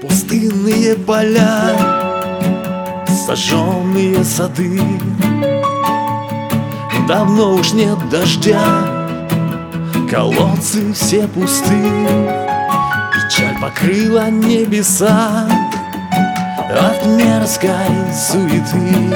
Пустынные поля, сожженные сады, давно уж нет дождя, колодцы все пусты. Печаль покрыла небеса от мерзкой суеты.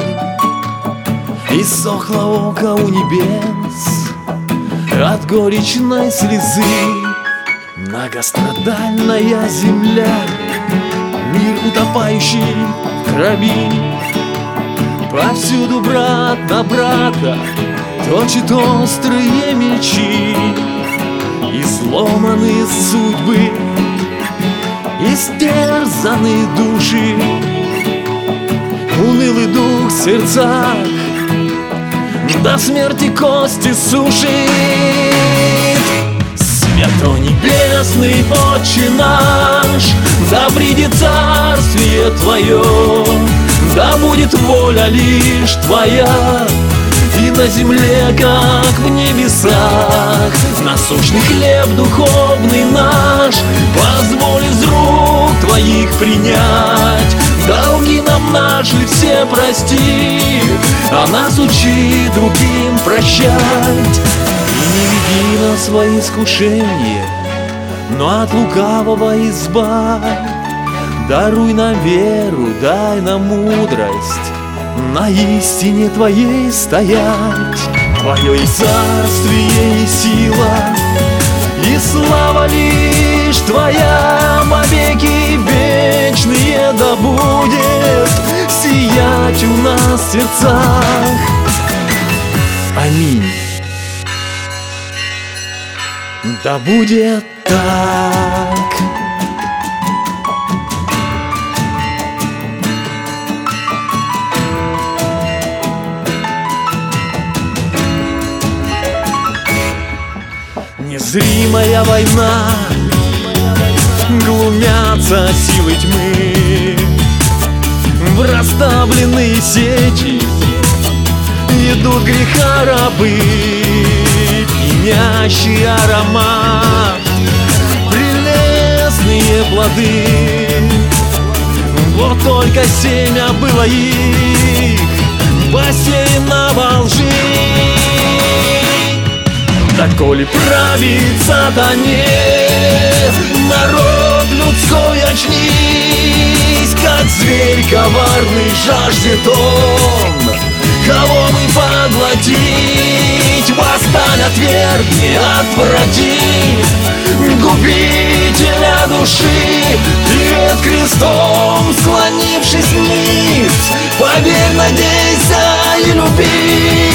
Иссохло око у небес от горечной слезы. Многострадальная земля, мир утопающий в крови. Повсюду брат на брата точит острые мечи. Изломаны судьбы, истерзаны души, унылый дух в сердцах до смерти кости сушит. Свято небесный Отче наш, да придет царствие Твое, да будет воля лишь Твоя, и на земле, как в небесах. Насущный хлеб духовный наш позволь из рук Твоих принять. Долги нам наши все прости, а нас учи другим прощать. И не веди нас во искушение, но от лукавого избавь. Даруй нам веру, дай нам мудрость, на истине Твоей стоять. Твое и царствие, и сила, и слава лишь Твоя, вовеки вечные да будет сиять у нас в сердцах. Аминь. Да будет так. Незримая война, глумятся силы тьмы, в расставленные сети идут греха рабы. Пьянящий аромат, прелестные плоды, вот только семя было их посеяно во лжи. Да коли правит сатане, народ людской очнись, как зверь коварный жаждет он, кого мы поглотить. Восстань, отвергни, отврати губителя души, перед крестом склонившись низ, поверь, надейся и люби.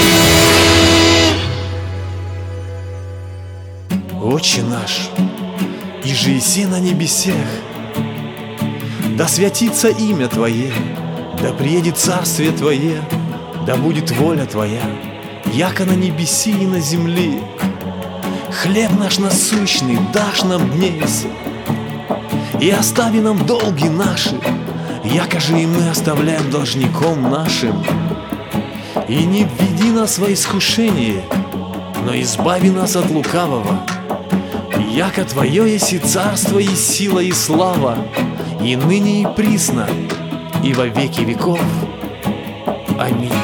Отче наш, иже еси на небесех, да святится имя Твое, да приедет царствие Твое, да будет воля Твоя, яко на небеси и на земле. Хлеб наш насущный дашь нам днесь, и остави нам долги наши, яко же и мы оставляем должником нашим. И не введи нас во искушение, но избави нас от лукавого. Яко Твое есть и царство, и сила, и слава, и ныне, и присно, и во веки веков. Аминь.